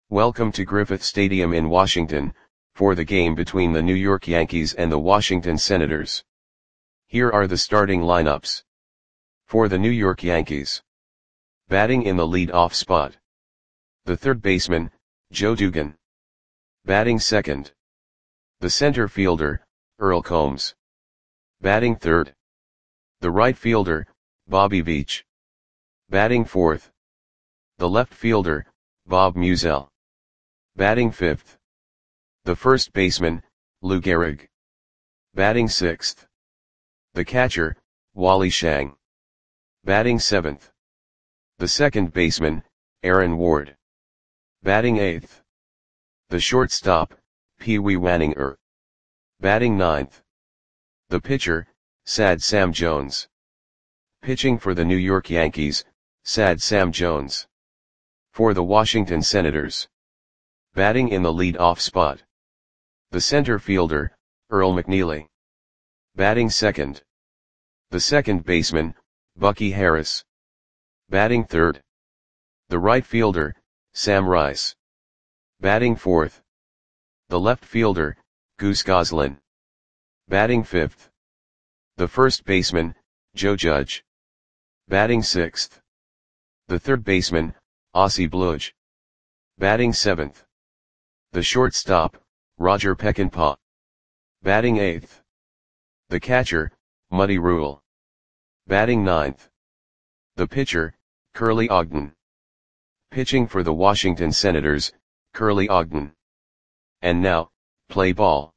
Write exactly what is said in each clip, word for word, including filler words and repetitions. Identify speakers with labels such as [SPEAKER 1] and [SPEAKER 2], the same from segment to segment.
[SPEAKER 1] Welcome to Griffith Stadium in Washington, for the game between the New York Yankees and the Washington Senators. Here are the starting lineups. For the New York Yankees. Batting in the lead-off spot. The third baseman, Joe Dugan. Batting second. The center fielder, Earl Combs. Batting third. The right fielder, Bobby Veach. Batting fourth. The left fielder, Bob Meusel. Batting fifth. The first baseman, Lou Gehrig. Batting sixth. The catcher, Wally Schang. Batting seventh. The second baseman, Aaron Ward. Batting eighth. The shortstop, Pee Wee Waninger. Batting ninth. The pitcher, Sad Sam Jones. Pitching for the New York Yankees, Sad Sam Jones. For the Washington Senators. Batting in the lead-off spot. The center fielder, Earl McNeely. Batting second. The second baseman, Bucky Harris. Batting third. The right fielder, Sam Rice. Batting fourth. The left fielder, Goose Goslin. Batting fifth. The first baseman, Joe Judge. Batting sixth. The third baseman, Ossie Bludge. Batting seventh. The shortstop, Roger Peckinpah. Batting eighth. The catcher, Muddy Rule. Batting ninth. The pitcher, Curly Ogden. Pitching for the Washington Senators, Curly Ogden. And now, play ball.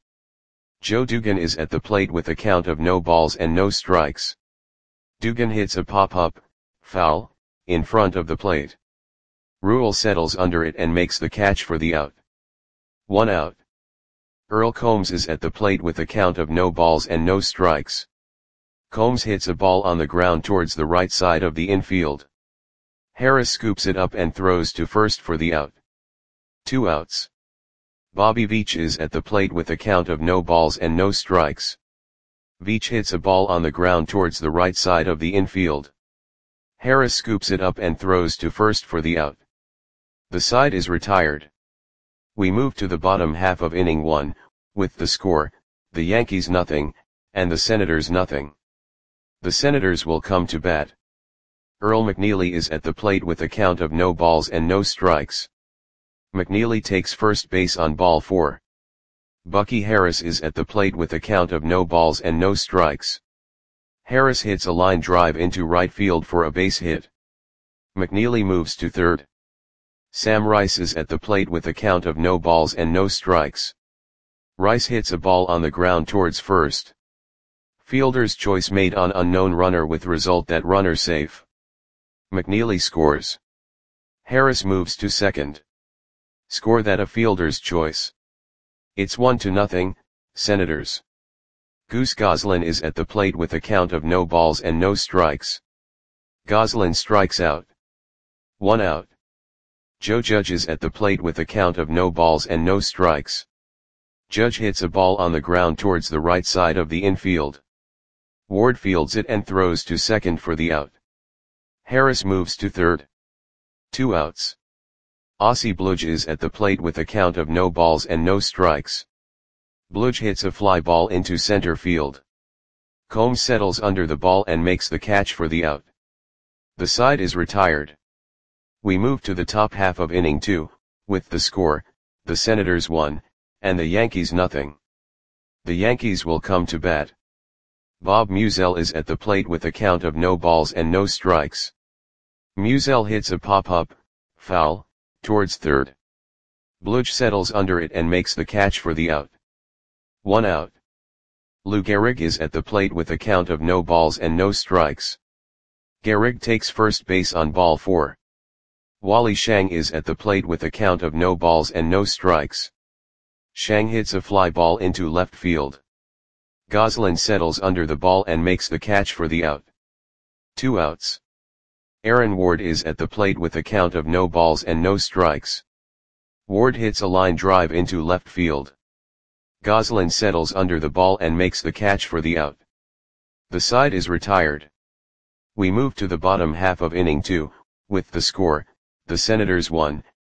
[SPEAKER 1] Joe Dugan is at the plate with a count of no balls and no strikes. Dugan hits a pop-up, foul, in front of the plate. Rule settles under it and makes the catch for the out. One out. Earl Combs is at the plate with a count of no balls and no strikes. Combs hits a ball on the ground towards the right side of the infield. Harris scoops it up and throws to first for the out. Two outs. Bobby Veach is at the plate with a count of no balls and no strikes. Veach hits a ball on the ground towards the right side of the infield. Harris scoops it up and throws to first for the out. The side is retired. We move to the bottom half of inning one, with the score, the Yankees nothing, and the Senators nothing. The Senators will come to bat. Earl McNeely is at the plate with a count of no balls and no strikes. McNeely takes first base on ball four. Bucky Harris is at the plate with a count of no balls and no strikes. Harris hits a line drive into right field for a base hit. McNeely moves to third. Sam Rice is at the plate with a count of no balls and no strikes. Rice hits a ball on the ground towards first. Fielder's choice made on unknown runner with result that runner safe. McNeely scores. Harris moves to second. Score that a fielder's choice. It's one to nothing, Senators. Goose Goslin is at the plate with a count of no balls and no strikes. Goslin strikes out. One out. Joe Judge is at the plate with a count of no balls and no strikes. Judge hits a ball on the ground towards the right side of the infield. Ward fields it and throws to second for the out. Harris moves to third. Two outs. Ossie Bludge is at the plate with a count of no balls and no strikes. Bludge hits a fly ball into center field. Combs settles under the ball and makes the catch for the out. The side is retired. We move to the top half of inning two, with the score, the Senators one, and the Yankees nothing. The Yankees will come to bat. Bob Meusel is at the plate with a count of no balls and no strikes. Meusel hits a pop-up, foul, towards third. Bludge settles under it and makes the catch for the out. One out. Lou Gehrig is at the plate with a count of no balls and no strikes. Gehrig takes first base on ball four. Wally Schang is at the plate with a count of no balls and no strikes. Schang hits a fly ball into left field. Goslin settles under the ball and makes the catch for the out. Two outs. Aaron Ward is at the plate with a count of no balls and no strikes. Ward hits a line drive into left field. Goslin settles under the ball and makes the catch for the out. The side is retired. We move to the bottom half of inning two, with the score, the Senators one,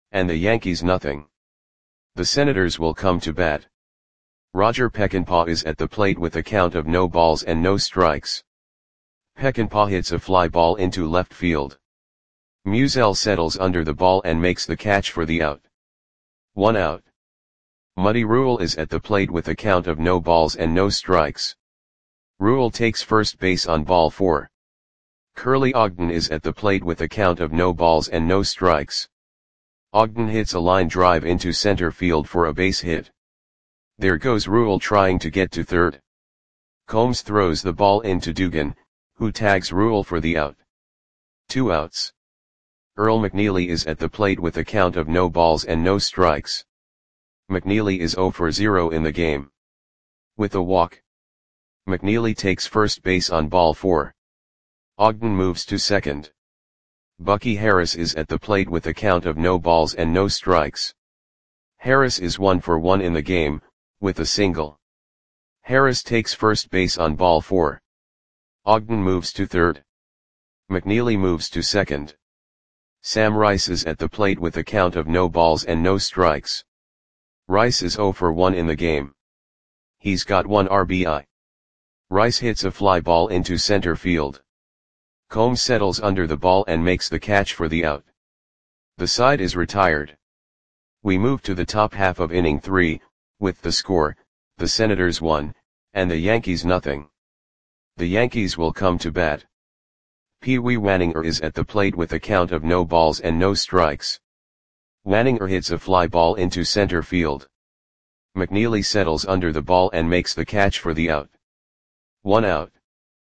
[SPEAKER 1] and the Yankees nothing. The Senators will come to bat. Roger Peckinpah is at the plate with a count of no balls and no strikes. Peckinpah hits a fly ball into left field. Musial settles under the ball and makes the catch for the out. One out. Muddy Rule is at the plate with a count of no balls and no strikes. Rule takes first base on ball four. Curly Ogden is at the plate with a count of no balls and no strikes. Ogden hits a line drive into center field for a base hit. There goes Rule trying to get to third. Combs throws the ball into Dugan, who tags Rule for the out. Two outs. Earl McNeely is at the plate with a count of no balls and no strikes. McNeely is zero for zero in the game. With a walk, McNeely takes first base on ball four. Ogden moves to second. Bucky Harris is at the plate with a count of no balls and no strikes. Harris is one for one in the game, with a single. Harris takes first base on ball four. Ogden moves to third. McNeely moves to second. Sam Rice is at the plate with a count of no balls and no strikes. Rice is zero for one in the game. He's got one R B I. Rice hits a fly ball into center field. Combs settles under the ball and makes the catch for the out. The side is retired. We move to the top half of inning three, with the score, the Senators one, and the Yankees nothing. The Yankees will come to bat. Pee Wee Wanninger is at the plate with a count of no balls and no strikes. Wanninger hits a fly ball into center field. McNeely settles under the ball and makes the catch for the out. One out.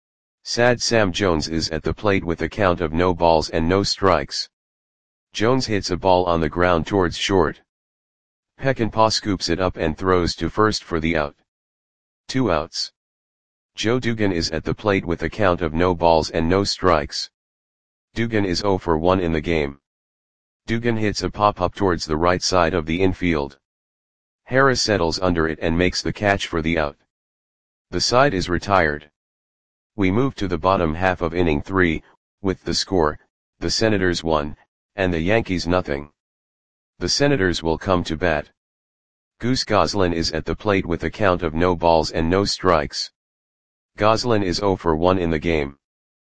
[SPEAKER 1] Sad Sam Jones is at the plate with a count of no balls and no strikes. Jones hits a ball on the ground towards short. Peckinpah scoops it up and throws to first for the out. Two outs. Joe Dugan is at the plate with a count of no balls and no strikes. Dugan is zero for one in the game. Dugan hits a pop-up towards the right side of the infield. Harris settles under it and makes the catch for the out. The side is retired. We move to the bottom half of inning three, with the score, the Senators one, and the Yankees nothing. The Senators will come to bat. Goose Goslin is at the plate with a count of no balls and no strikes. Goslin is zero for one in the game.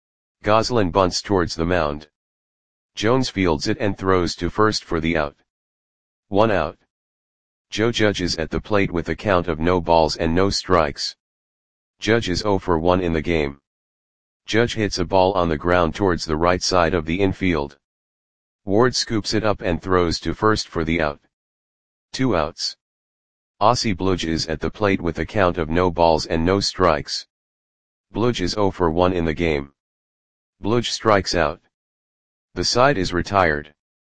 [SPEAKER 1] Goslin bunts towards the mound. Jones fields it and throws to first for the out. One out. Joe Judge is at the plate with a count of no balls and no strikes. Judge is zero for one in the game. Judge hits a ball on the ground towards the right side of the infield. Ward scoops it up and throws to first for the out. Two outs. Ossie Bludge is at the plate with a count of no balls and no strikes. Bludge is zero for one in the game. Bludge strikes out. The side is retired.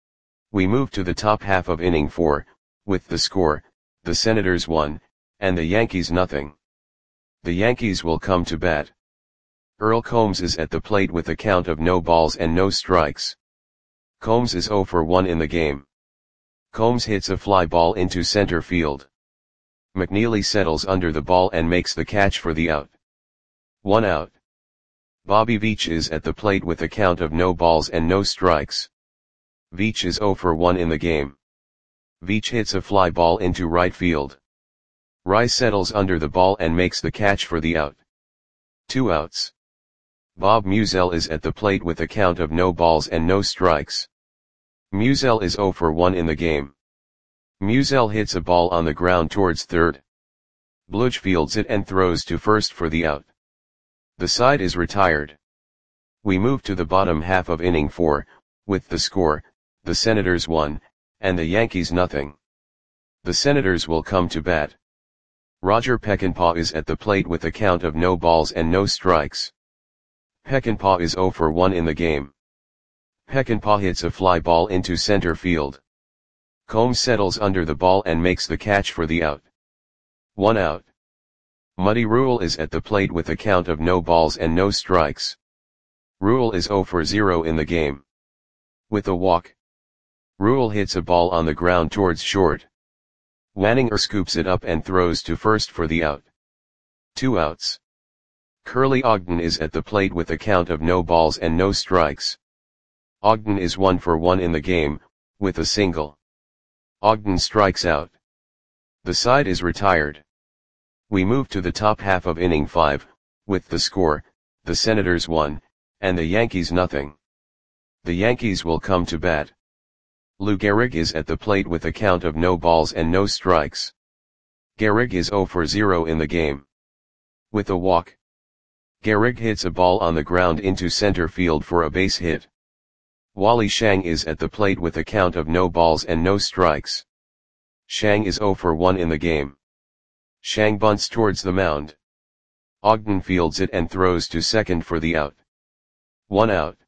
[SPEAKER 1] We move to the top half of inning four, with the score, the Senators one, and the Yankees nothing. The Yankees will come to bat. Earl Combs is at the plate with a count of no balls and no strikes. Combs is zero for one in the game. Combs hits a fly ball into center field. McNeely settles under the ball and makes the catch for the out. One out. Bobby Veach is at the plate with a count of no balls and no strikes. Veach is zero for one in the game. Veach hits a fly ball into right field. Rice settles under the ball and makes the catch for the out. Two outs. Bob Musial is at the plate with a count of no balls and no strikes. Musial is zero for one in the game. Musial hits a ball on the ground towards third. Bludge fields it and throws to first for the out. The side is retired. We move to the bottom half of inning four, with the score, the Senators one, and the Yankees nothing. The Senators will come to bat. Roger Peckinpah is at the plate with a count of no balls and no strikes. Peckinpah is zero for one in the game. Peckinpah hits a fly ball into center field. Combs settles under the ball and makes the catch for the out. One out. Muddy Rule is at the plate with a count of no balls and no strikes. Rule is zero for zero in the game. With a walk, Rule hits a ball on the ground towards short. Wanninger scoops it up and throws to first for the out. Two outs. Curly Ogden is at the plate with a count of no balls and no strikes. Ogden is one for one in the game, with a single. Ogden strikes out. The side is retired. We move to the top half of inning five, with the score, the Senators one, and the Yankees nothing. The Yankees will come to bat. Lou Gehrig is at the plate with a count of no balls and no strikes. Gehrig is zero for zero in the game. With a walk, Gehrig hits a ball on the ground into center field for a base hit. Wally Shang is at the plate with a count of no balls and no strikes. Shang is zero for one in the game. Shang bunts towards the mound. Ogden fields it and throws to second for the out. One out.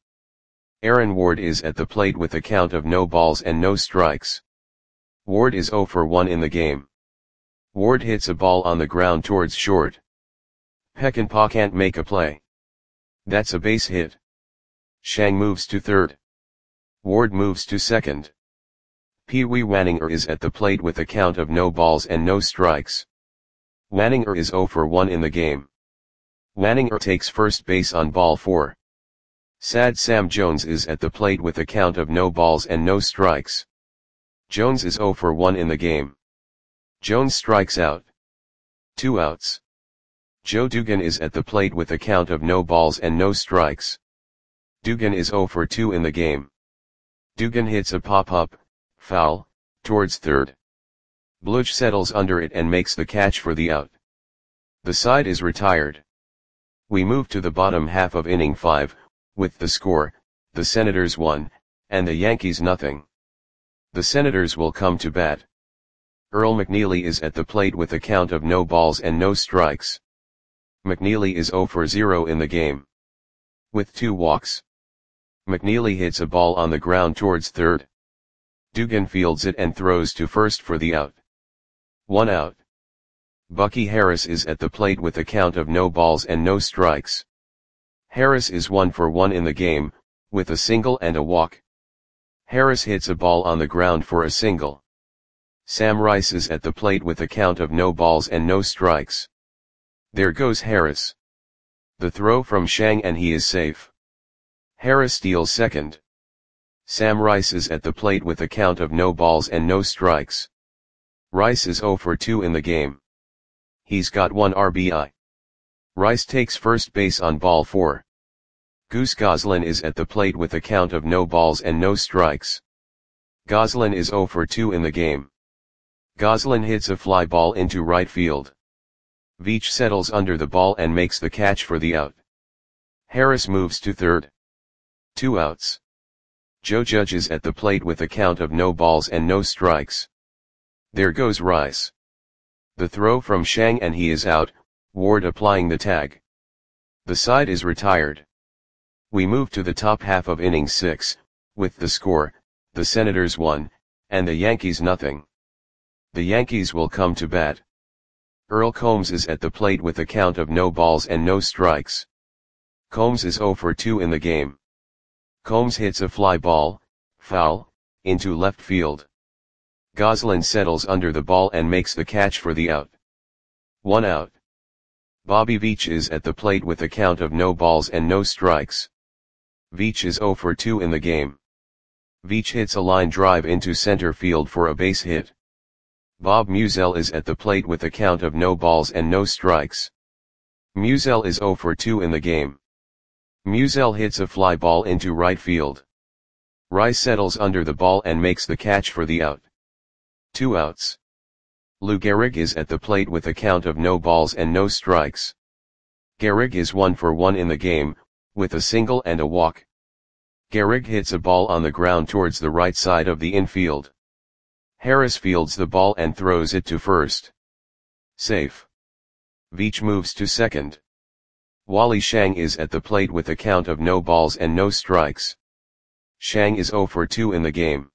[SPEAKER 1] Aaron Ward is at the plate with a count of no balls and no strikes. Ward is zero for one in the game. Ward hits a ball on the ground towards short. Peckinpah can't make a play. That's a base hit. Shang moves to third. Ward moves to second. Pee Wee Wanninger is at the plate with a count of no balls and no strikes. Wanninger is zero for one in the game. Wanninger takes first base on ball four. Sad Sam Jones is at the plate with a count of no balls and no strikes. Jones is zero for one in the game. Jones strikes out. Two outs. Joe Dugan is at the plate with a count of no balls and no strikes. Dugan is zero for two in the game. Dugan hits a pop-up, foul, towards third. Bluch settles under it and makes the catch for the out. The side is retired. We move to the bottom half of inning five, with the score, the Senators one, and the Yankees nothing. The Senators will come to bat. Earl McNeely is at the plate with a count of no balls and no strikes. McNeely is zero for zero in the game. With two walks, McNeely hits a ball on the ground towards third. Dugan fields it and throws to first for the out. One out. Bucky Harris is at the plate with a count of no balls and no strikes. Harris is one for one in the game, with a single and a walk. Harris hits a ball on the ground for a single. Sam Rice is at the plate with a count of no balls and no strikes. There goes Harris. The throw from Shang and he is safe. Harris steals second. Sam Rice is at the plate with a count of no balls and no strikes. Rice is zero for two in the game. He's got one R B I. Rice takes first base on ball four. Goose Goslin is at the plate with a count of no balls and no strikes. Goslin is zero for two in the game. Goslin hits a fly ball into right field. Veach settles under the ball and makes the catch for the out. Harris moves to third. Two outs. Joe Judge is at the plate with a count of no balls and no strikes. There goes Rice. The throw from Shang and he is out, Ward applying the tag. The side is retired. We move to the top half of inning six, with the score, the Senators one, and the Yankees nothing. The Yankees will come to bat. Earl Combs is at the plate with a count of no balls and no strikes. Combs is zero for two in the game. Combs hits a fly ball, foul, into left field. Goslin settles under the ball and makes the catch for the out. One out. Bobby Veach is at the plate with a count of no balls and no strikes. Veach is zero for two in the game. Veach hits a line drive into center field for a base hit. Bob Musial is at the plate with a count of no balls and no strikes. Musial is zero for two in the game. Musial hits a fly ball into right field. Rice settles under the ball and makes the catch for the out. Two outs. Lou Gehrig is at the plate with a count of no balls and no strikes. Gehrig is one for one in the game, with a single and a walk. Gehrig hits a ball on the ground towards the right side of the infield. Harris fields the ball and throws it to first. Safe. Veach moves to second. Wally Shang is at the plate with a count of no balls and no strikes. Shang is zero for two in the game.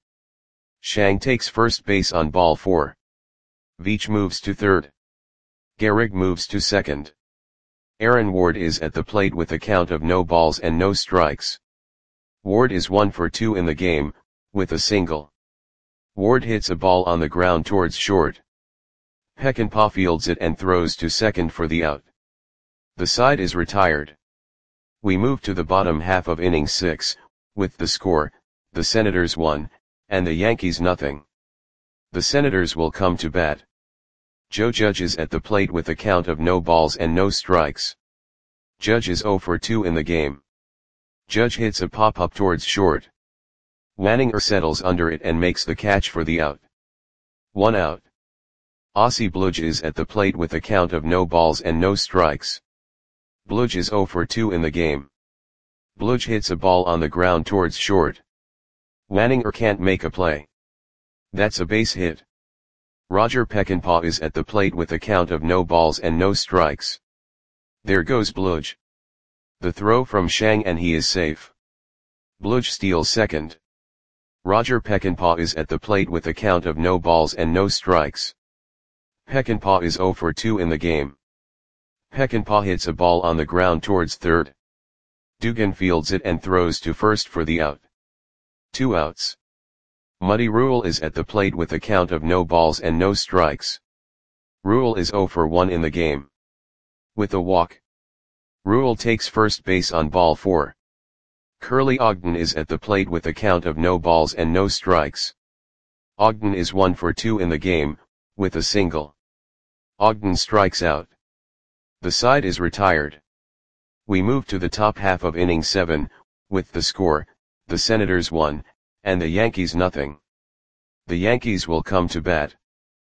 [SPEAKER 1] Shang takes first base on ball four. Veach moves to third. Gehrig moves to second. Aaron Ward is at the plate with a count of no balls and no strikes. Ward is one for two in the game, with a single. Ward hits a ball on the ground towards short. Peckinpah fields it and throws to second for the out. The side is retired. We move to the bottom half of inning six, with the score, the Senators one, and the Yankees nothing. The Senators will come to bat. Joe Judge is at the plate with a count of no balls and no strikes. Judge is oh for two in the game. Judge hits a pop-up towards short. Wanninger settles under it and makes the catch for the out. One out. Ossie Bludge is at the plate with a count of no balls and no strikes. Bludge is oh for two in the game. Bludge hits a ball on the ground towards short. Wanninger can't make a play. That's a base hit. Roger Peckinpah is at the plate with a count of no balls and no strikes. There goes Bludge. The throw from Shang and he is safe. Bludge steals second. Roger Peckinpah is at the plate with a count of no balls and no strikes. Peckinpah is oh for two in the game. Peckinpah hits a ball on the ground towards third. Dugan fields it and throws to first for the out. Two outs. Muddy Rule is at the plate with a count of no balls and no strikes. Rule is oh for one in the game. With a walk. Rule takes first base on ball four. Curly Ogden is at the plate with a count of no balls and no strikes. Ogden is one for two in the game, with a single. Ogden strikes out. The side is retired. We move to the top half of inning seven, with the score, the Senators one, and the Yankees nothing. The Yankees will come to bat.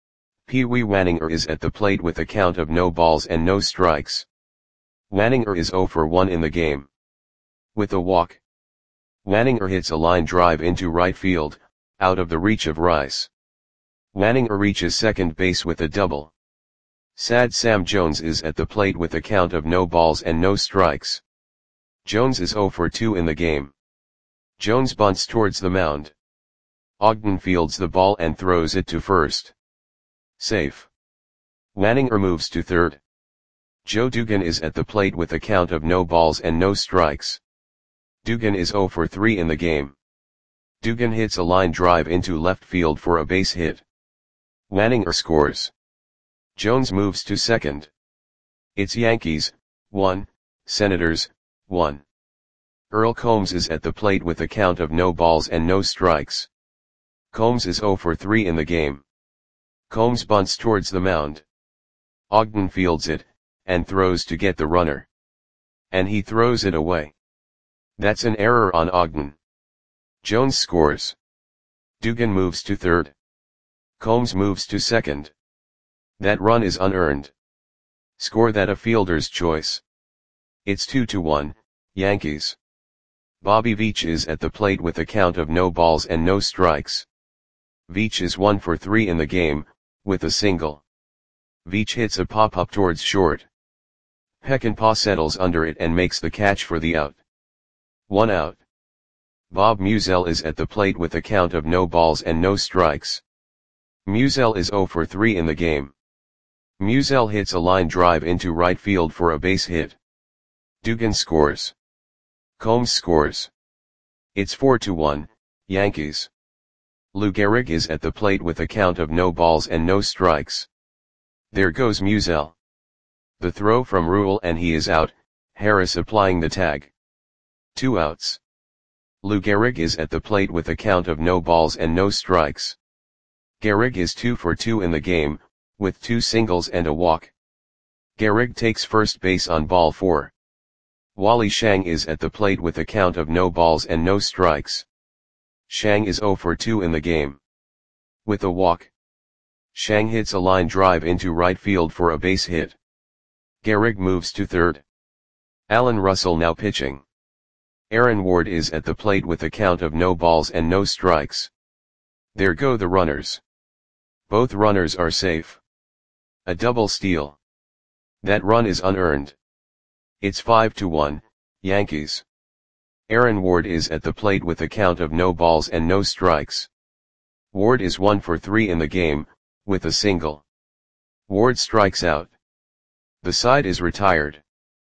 [SPEAKER 1] Pee Wee Wanninger is at the plate with a count of no balls and no strikes. Wanninger is oh for one in the game. With a walk. Wanninger hits a line drive into right field, out of the reach of Rice. Wanninger reaches second base with a double. Sad Sam Jones is at the plate with a count of no balls and no strikes. Jones is oh for two in the game. Jones bunts towards the mound. Ogden fields the ball and throws it to first. Safe. Wanninger moves to third. Joe Dugan is at the plate with a count of no balls and no strikes. Dugan is oh for three in the game. Dugan hits a line drive into left field for a base hit. Wanninger scores. Jones moves to second. It's Yankees, one, Senators, one. Earl Combs is at the plate with a count of no balls and no strikes. Combs is oh for three in the game. Combs bunts towards the mound. Ogden fields it, and throws to get the runner. And he throws it away. That's an error on Ogden. Jones scores. Dugan moves to third. Combs moves to second. That run is unearned. Score that a fielder's choice. It's two to one, Yankees. Bobby Veach is at the plate with a count of no balls and no strikes. Veach is one for three in the game, with a single. Veach hits a pop-up towards short. Peckinpah settles under it and makes the catch for the out. One out. Bob Musial is at the plate with a count of no balls and no strikes. Musial is oh for three in the game. Musial hits a line drive into right field for a base hit. Dugan scores. Combs scores. It's four to one, Yankees. Lou Gehrig is at the plate with a count of no balls and no strikes. There goes Musial. The throw from Rule and he is out, Harris applying the tag. Two outs. Lou Gehrig is at the plate with a count of no balls and no strikes. Gehrig is two for two in the game, with two singles and a walk. Gehrig takes first base on ball four. Wally Shang is at the plate with a count of no balls and no strikes. Shang is oh for two in the game. With a walk. Shang hits a line drive into right field for a base hit. Gehrig moves to third. Alan Russell now pitching. Aaron Ward is at the plate with a count of no balls and no strikes. There go the runners. Both runners are safe. A double steal. That run is unearned. It's five to one, Yankees. Aaron Ward is at the plate with a count of no balls and no strikes. Ward is one for three in the game, with a single. Ward strikes out. The side is retired.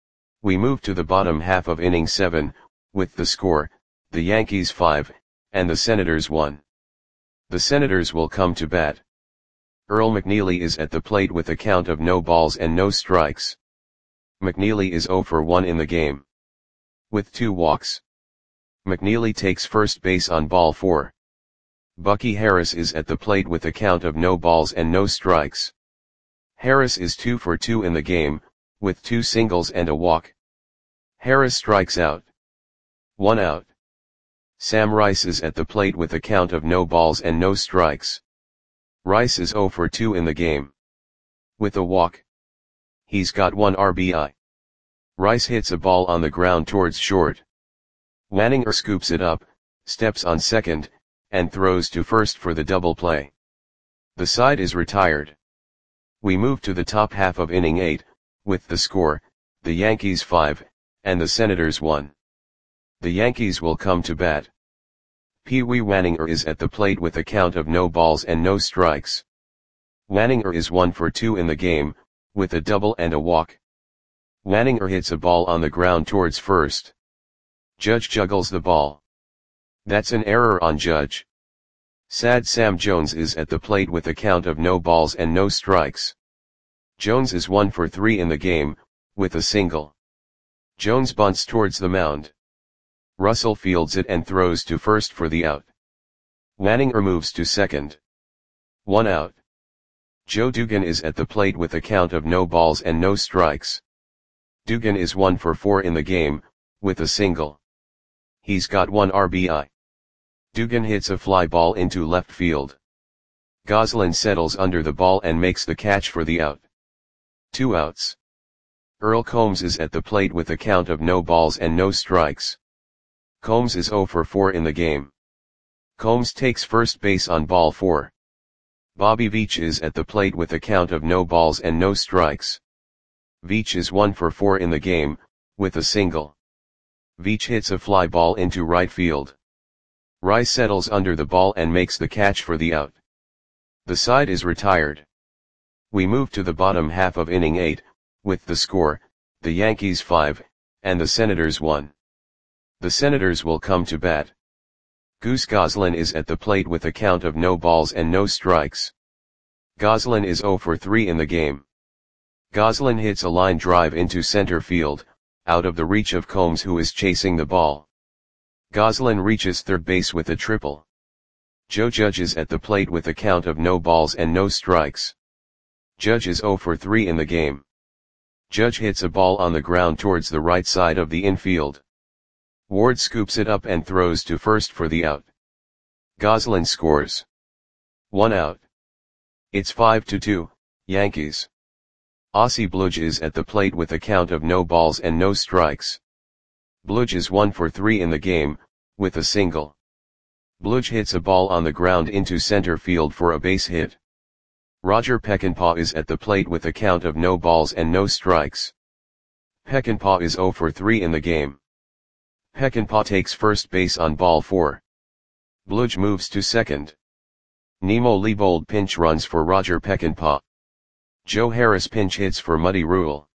[SPEAKER 1] We move to the bottom half of inning seven, with the score, the Yankees five, and the Senators one. The Senators will come to bat. Earl McNeely is at the plate with a count of no balls and no strikes. McNeely is oh for one in the game. With two walks. McNeely takes first base on ball four. Bucky Harris is at the plate with a count of no balls and no strikes. Harris is two for two in the game, with two singles and a walk. Harris strikes out. One out. Sam Rice is at the plate with a count of no balls and no strikes. Rice is zero for two in the game. With a walk. He's got one R B I. Rice hits a ball on the ground towards short. Wanninger scoops it up, steps on second, and throws to first for the double play. The side is retired. We move to the top half of inning eight, with the score, the Yankees five, and the Senators one. The Yankees will come to bat. Pee Wee Wanninger is at the plate with a count of no balls and no strikes. Wanninger is one for two in the game, with a double and a walk. Wanninger hits a ball on the ground towards first. Judge juggles the ball. That's an error on Judge. Sad Sam Jones is at the plate with a count of no balls and no strikes. Jones is one for three in the game, with a single. Jones bunts towards the mound. Russell fields it and throws to first for the out. Wanninger moves to second. One out. Joe Dugan is at the plate with a count of no balls and no strikes. Dugan is one for four in the game, with a single. He's got one R B I. Dugan hits a fly ball into left field. Goslin settles under the ball and makes the catch for the out. Two outs. Earl Combs is at the plate with a count of no balls and no strikes. Combs is zero for four in the game. Combs takes first base on ball four. Bobby Veach is at the plate with a count of no balls and no strikes. Veach is one for four in the game, with a single. Veach hits a fly ball into right field. Rice settles under the ball and makes the catch for the out. The side is retired. We move to the bottom half of inning eight, with the score, the Yankees five, and the Senators one. The Senators will come to bat. Goose Goslin is at the plate with a count of no balls and no strikes. Goslin is zero for three in the game. Goslin hits a line drive into center field, out of the reach of Combs who is chasing the ball. Goslin reaches third base with a triple. Joe Judge is at the plate with a count of no balls and no strikes. Judge is zero for three in the game. Judge hits a ball on the ground towards the right side of the infield. Ward scoops it up and throws to first for the out. Goslin scores. One out. It's five to two, Yankees. Ossie Bludge is at the plate with a count of no balls and no strikes. Bludge is one for three in the game, with a single. Bludge hits a ball on the ground into center field for a base hit. Roger Peckinpah is at the plate with a count of no balls and no strikes. Peckinpah is zero for three in the game. Peckinpah takes first base on ball four. Bludge moves to second. Nemo Leibold pinch runs for Roger Peckinpah. Joe Harris pinch hits for Muddy Rule.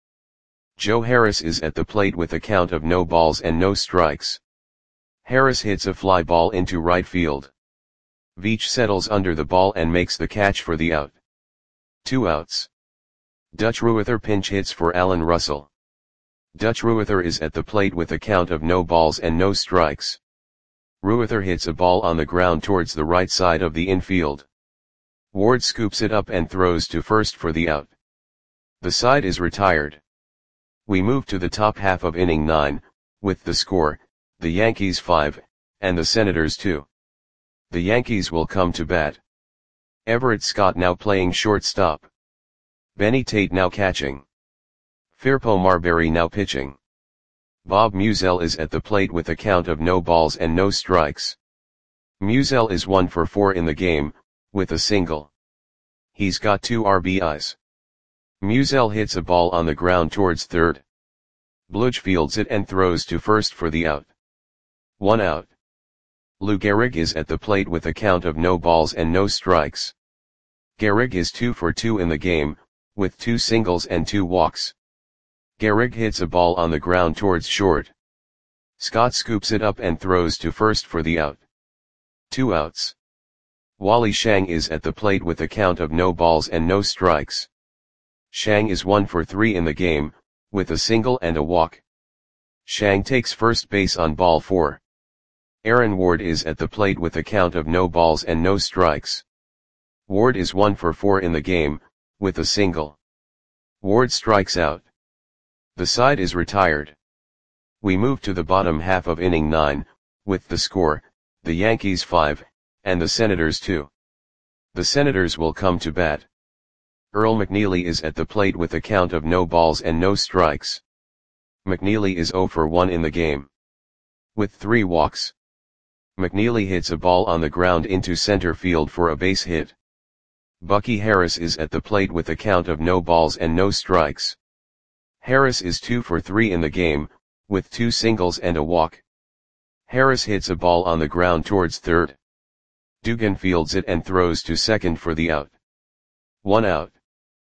[SPEAKER 1] Joe Harris is at the plate with a count of no balls and no strikes. Harris hits a fly ball into right field. Veach settles under the ball and makes the catch for the out. Two outs. Dutch Ruether pinch hits for Alan Russell. Dutch Ruether is at the plate with a count of no balls and no strikes. Ruether hits a ball on the ground towards the right side of the infield. Ward scoops it up and throws to first for the out. The side is retired. We move to the top half of inning nine, with the score, the Yankees five, and the Senators two. The Yankees will come to bat. Everett Scott now playing shortstop. Benny Tate now catching. Firpo Marbury now pitching. Bob Musial is at the plate with a count of no balls and no strikes. Musial is one for four in the game, with a single. He's got two R B Is. Musial hits a ball on the ground towards third. Bludge fields it and throws to first for the out. One out. Lou Gehrig is at the plate with a count of no balls and no strikes. Gehrig is two for two in the game, with two singles and two walks. Gehrig hits a ball on the ground towards short. Scott scoops it up and throws to first for the out. Two outs. Wally Shang is at the plate with a count of no balls and no strikes. Shang is one for three in the game, with a single and a walk. Shang takes first base on ball four. Aaron Ward is at the plate with a count of no balls and no strikes. Ward is one for four in the game, with a single. Ward strikes out. The side is retired. We move to the bottom half of inning nine, with the score, the Yankees five, and the Senators two. The Senators will come to bat. Earl McNeely is at the plate with a count of no balls and no strikes. McNeely is zero for one in the game. With three walks. McNeely hits a ball on the ground into center field for a base hit. Bucky Harris is at the plate with a count of no balls and no strikes. Harris is two for three in the game, with two singles and a walk. Harris hits a ball on the ground towards third. Dugan fields it and throws to second for the out. One out.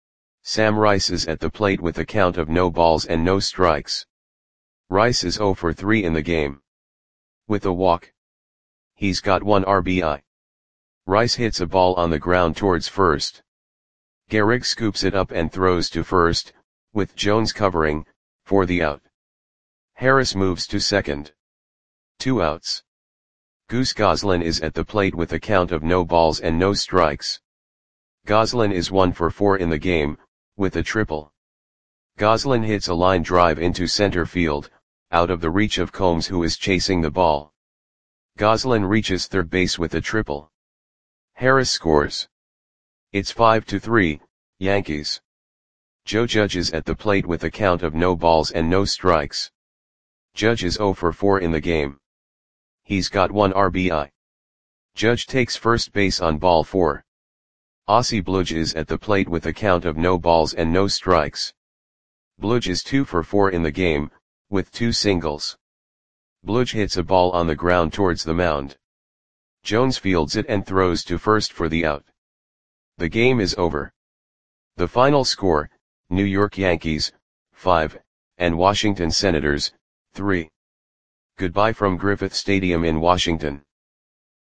[SPEAKER 1] Sam Rice is at the plate with a count of no balls and no strikes. Rice is zero for three in the game. With a walk. He's got one R B I. Rice hits a ball on the ground towards first. Gehrig scoops it up and throws to first, with Jones covering, for the out. Harris moves to second. Two outs. Goose Goslin is at the plate with a count of no balls and no strikes. Goslin is one for four in the game, with a triple. Goslin hits a line drive into center field, out of the reach of Combs, who is chasing the ball. Goslin reaches third base with a triple. Harris scores. It's five to three, Yankees. Joe Judge is at the plate with a count of no balls and no strikes. Judge is zero for four in the game. He's got one R B I. Judge takes first base on ball four. Ossie Bludge is at the plate with a count of no balls and no strikes. Bludge is two for four in the game, with two singles. Bludge hits a ball on the ground towards the mound. Jones fields it and throws to first for the out. The game is over. The final score, New York Yankees, five, and Washington Senators, three. Goodbye from Griffith Stadium in Washington.